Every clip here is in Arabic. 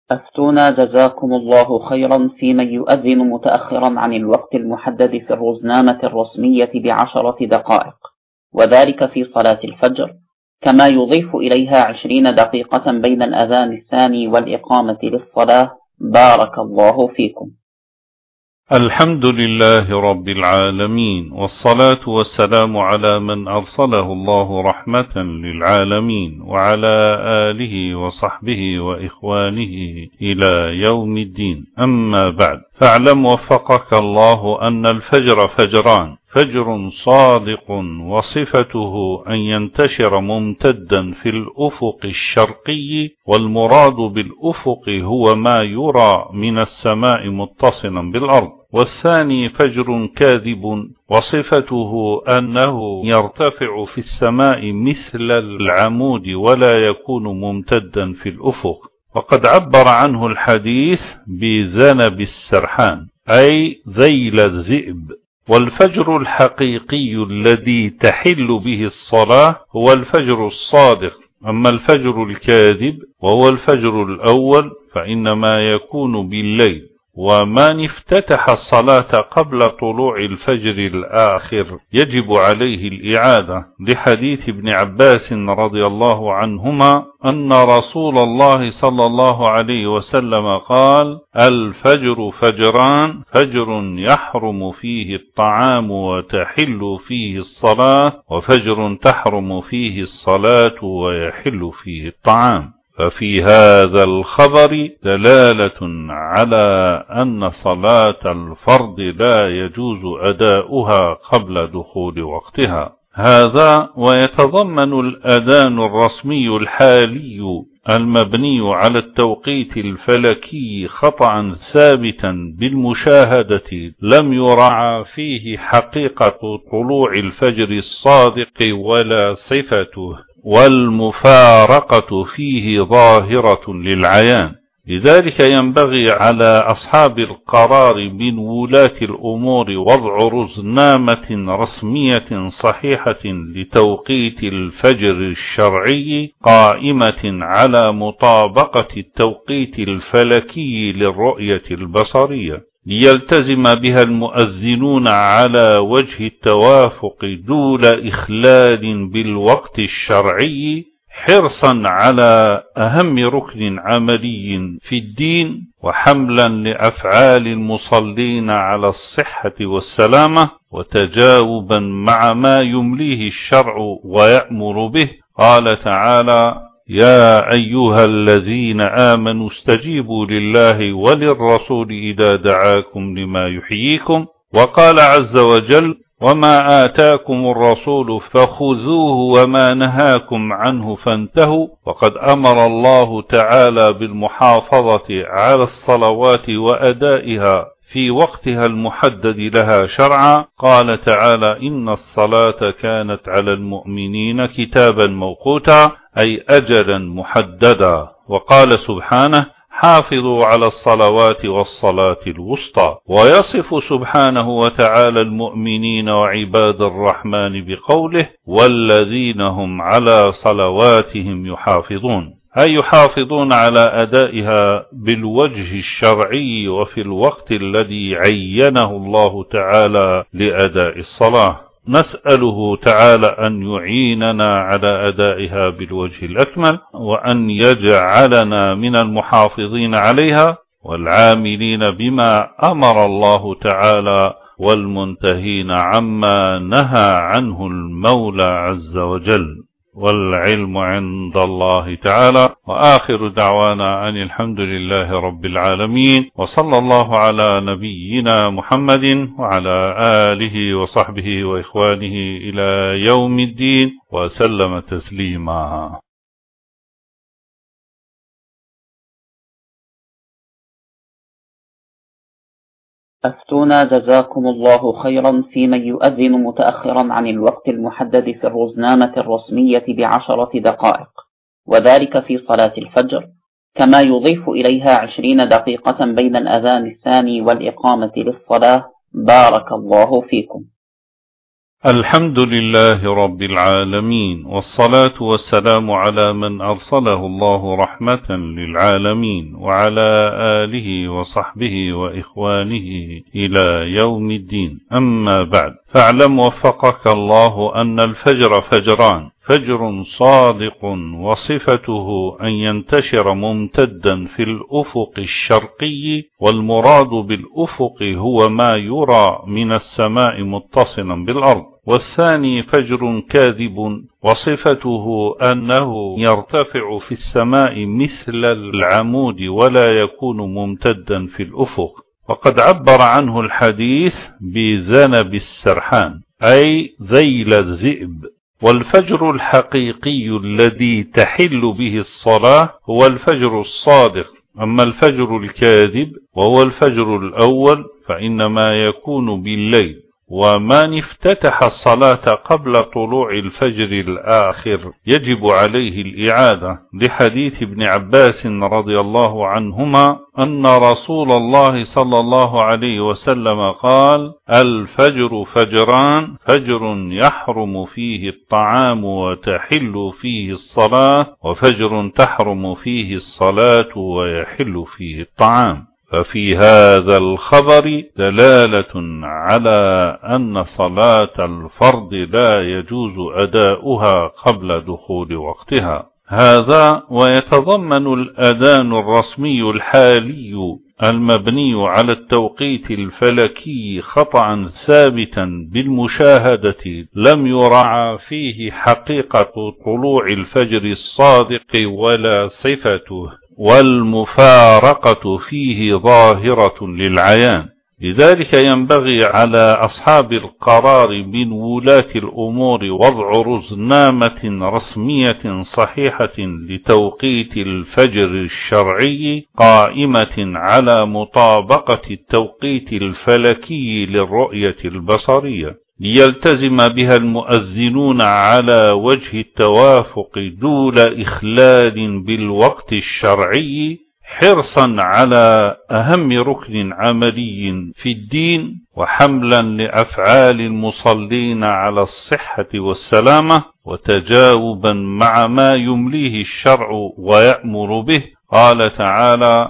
أفتونا جزاكم الله خيرا في من يؤذن متأخرا عن الوقت المحدد في الرزنامة الرسمية ب10 دقائق، وذلك في صلاة الفجر، كما يضيف إليها 20 دقيقة بين الأذان الثاني والإقامة للصلاة. بارك الله فيكم. الحمد لله رب العالمين، والصلاة والسلام على من أرسله الله رحمة للعالمين، وعلى آله وصحبه وإخوانه إلى يوم الدين. أما بعد، فاعلم وفقك الله أن الفجر فجران: فجر صادق وصفته أن ينتشر ممتدا في الأفق الشرقي، والمراد بالأفق هو ما يرى من السماء متصلا بالأرض. والثاني فجر كاذب وصفته أنه يرتفع في السماء مثل العمود ولا يكون ممتدا في الأفق، وقد عبر عنه الحديث بذنب السرحان أي ذيل الذئب. والفجر الحقيقي الذي تحل به الصلاة هو الفجر الصادق. أما الفجر الكاذب وهو الفجر الأول فإنما يكون بالليل، ومن افتتح الصلاة قبل طلوع الفجر الآخر يجب عليه الإعادة، لحديث ابن عباس رضي الله عنهما أن رسول الله صلى الله عليه وسلم قال: الفجر فجران: فجر يحرم فيه الطعام وتحل فيه الصلاة، وفجر تحرم فيه الصلاة ويحل فيه الطعام. ففي هذا الخبر دلالة على أن صلاة الفرض لا يجوز أداؤها قبل دخول وقتها. هذا ويتضمن الأذان الرسمي الحالي المبني على التوقيت الفلكي خطأ ثابتا بالمشاهدة لم يراعى فيه حقيقة طلوع الفجر الصادق ولا صفته، والمفارقة فيه ظاهرة للعيان. لذلك ينبغي على أصحاب القرار من ولاة الأمور وضع رزنامة رسمية صحيحة لتوقيت الفجر الشرعي قائمة على مطابقة التوقيت الفلكي للرؤية البصرية، ليلتزم بها المؤذنون على وجه التوافق دون إخلال بالوقت الشرعي، حرصا على أهم ركن عملي في الدين، وحملا لأفعال المصلين على الصحة والسلامة، وتجاوبا مع ما يمليه الشرع ويأمر به. قال تعالى: يا أيها الذين آمنوا استجيبوا لله وللرسول إذا دعاكم لما يحييكم. وقال عز وجل: وما آتاكم الرسول فخذوه وما نهاكم عنه فانتهوا. وقد أمر الله تعالى بالمحافظة على الصلوات وأدائها في وقتها المحدد لها شرعا. قال تعالى: إن الصلاة كانت على المؤمنين كتابا موقوتا، أي أجلا محددا. وقال سبحانه: حافظوا على الصلوات والصلاة الوسطى. ويصف سبحانه وتعالى المؤمنين وعباد الرحمن بقوله: والذين هم على صلواتهم يحافظون، أي يحافظون على أدائها بالوجه الشرعي وفي الوقت الذي عينه الله تعالى لأداء الصلاة. نسأله تعالى أن يعيننا على أدائها بالوجه الأكمل، وأن يجعلنا من المحافظين عليها والعاملين بما أمر الله تعالى والمنتهين عما نهى عنه المولى عز وجل. والعلم عند الله تعالى. وآخر دعوانا أن الحمد لله رب العالمين، وصلى الله على نبينا محمد وعلى آله وصحبه وإخوانه إلى يوم الدين، وسلم تسليما. أفتونا جزاكم الله خيرا في من يؤذن متأخرا عن الوقت المحدد في الرزنامة الرسمية ب10 دقائق، وذلك في صلاة الفجر، كما يضيف إليها 20 دقيقة بين الأذان الثاني والإقامة للصلاة. بارك الله فيكم. الحمد لله رب العالمين، والصلاة والسلام على من أرسله الله رحمة للعالمين، وعلى آله وصحبه وإخوانه إلى يوم الدين. أما بعد، فاعلم وفقك الله أن الفجر فجران: فجر صادق وصفته أن ينتشر ممتدا في الأفق الشرقي، والمراد بالأفق هو ما يرى من السماء متصلا بالأرض. والثاني فجر كاذب، وصفته أنه يرتفع في السماء مثل العمود ولا يكون ممتدا في الأفق، وقد عبر عنه الحديث بذنب السرحان أي ذيل الذئب. والفجر الحقيقي الذي تحل به الصلاة هو الفجر الصادق. أما الفجر الكاذب وهو الفجر الأول فإنما يكون بالليل، ومن افتتح الصلاة قبل طلوع الفجر الآخر يجب عليه الإعادة، لحديث ابن عباس رضي الله عنهما أن رسول الله صلى الله عليه وسلم قال: الفجر فجران: فجر يحرم فيه الطعام وتحل فيه الصلاة، وفجر تحرم فيه الصلاة ويحل فيه الطعام. ففي هذا الخبر دلالة على أن صلاة الفرض لا يجوز أداؤها قبل دخول وقتها. هذا ويتضمن الأذان الرسمي الحالي المبني على التوقيت الفلكي خطأ ثابتا بالمشاهدة لم يراعى فيه حقيقة طلوع الفجر الصادق ولا صفته، والمفارقة فيه ظاهرة للعيان. لذلك ينبغي على أصحاب القرار من ولاة الأمور وضع رزنامة رسمية صحيحة لتوقيت الفجر الشرعي قائمة على مطابقة التوقيت الفلكي للرؤية البصرية، ليلتزم بها المؤذنون على وجه التوافق دون إخلال بالوقت الشرعي، حرصا على أهم ركن عملي في الدين، وحملا لأفعال المصلين على الصحة والسلامة، وتجاوبا مع ما يمليه الشرع ويأمر به. قال تعالى: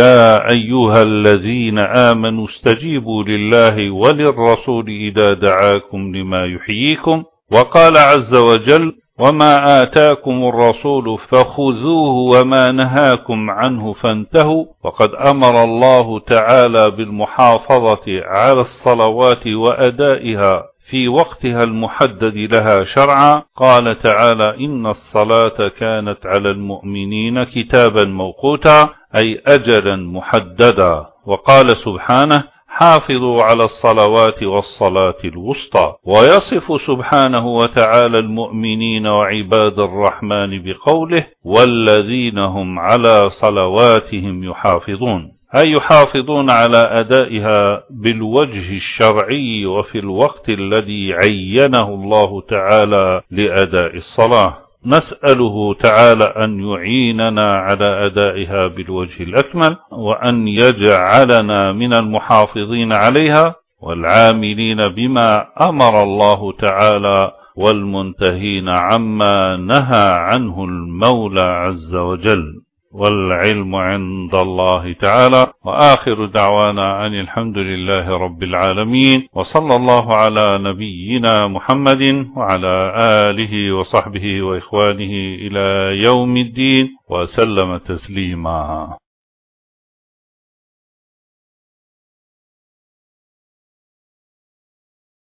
يا أيها الذين آمنوا استجيبوا لله وللرسول إذا دعاكم لما يحييكم. وقال عز وجل: وما آتاكم الرسول فخذوه وما نهاكم عنه فانتهوا. وقد أمر الله تعالى بالمحافظة على الصلوات وأدائها في وقتها المحدد لها شرعا. قال تعالى: إن الصلاة كانت على المؤمنين كتابا موقوتا، أي أجلا محددا. وقال سبحانه: حافظوا على الصلوات والصلاة الوسطى. ويصف سبحانه وتعالى المؤمنين وعباد الرحمن بقوله: والذين هم على صلواتهم يحافظون، أي يحافظون على أدائها بالوجه الشرعي وفي الوقت الذي عينه الله تعالى لأداء الصلاة. نسأله تعالى أن يعيننا على أدائها بالوجه الأكمل، وأن يجعلنا من المحافظين عليها والعاملين بما أمر الله تعالى، والمنتهين عما نهى عنه المولى عز وجل. والعلم عند الله تعالى. وآخر دعوانا أن الحمد لله رب العالمين، وصلى الله على نبينا محمد وعلى آله وصحبه وإخوانه إلى يوم الدين، وسلم تسليما.